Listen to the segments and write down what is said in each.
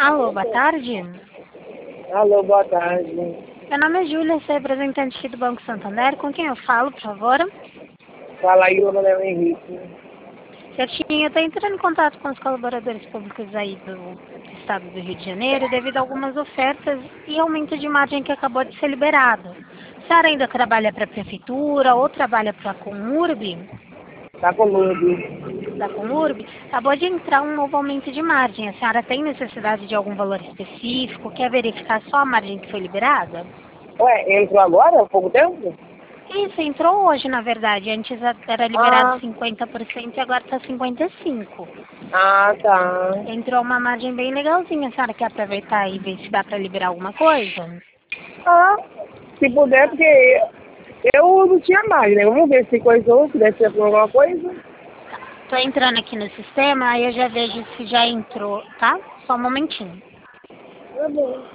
Alô, boa tarde. Alô, boa tarde. Meu nome é Júlia, sou representante aqui do Banco Santander. Com quem eu falo, por favor? Fala aí, meu nome é Henrique. Certinho, eu estou entrando em contato com os colaboradores públicos aí do estado do Rio de Janeiro devido a algumas ofertas e aumento de margem que acabou de ser liberado. A senhora ainda trabalha para a prefeitura ou trabalha para a Comurb? Tá comigo. Da Comurb? Acabou de entrar um novo aumento de margem. A senhora tem necessidade de algum valor específico? Quer verificar só a margem que foi liberada? Ué, entrou agora? Há pouco tempo? Isso, entrou hoje, na verdade. Antes era liberado 50% e agora está 55%. Ah, tá. Entrou uma margem bem legalzinha. A senhora quer aproveitar e ver se dá para liberar alguma coisa? Ah, se puder, porque eu não tinha mais, né? Vamos ver se coisou, se deve ser por alguma coisa. Tô entrando aqui no sistema, aí eu já vejo se já entrou, tá? Só um momentinho. Tá bom.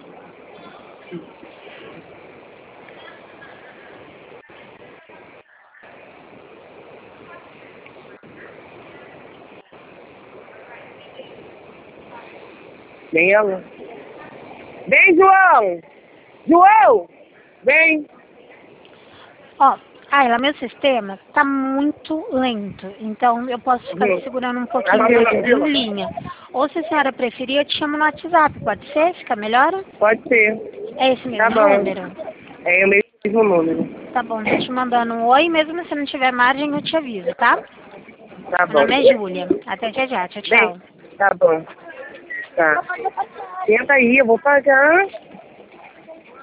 Vem ela. Vem, João! João! Vem! Ó, Ayla, meu sistema tá muito lento, então eu posso ficar te segurando um pouquinho mais em linha. Ou se a senhora preferir, eu te chamo no WhatsApp, pode ser? Fica melhor? Pode ser. É esse Tá mesmo bom. número? É o mesmo número. Tá bom, tô te mandando um oi, mesmo se não tiver margem, eu te aviso, tá? Tá Meu bom. nome é Júlia. Até já já, tchau, Vem. tchau. Tá bom. Tá. Senta aí, eu vou pagar.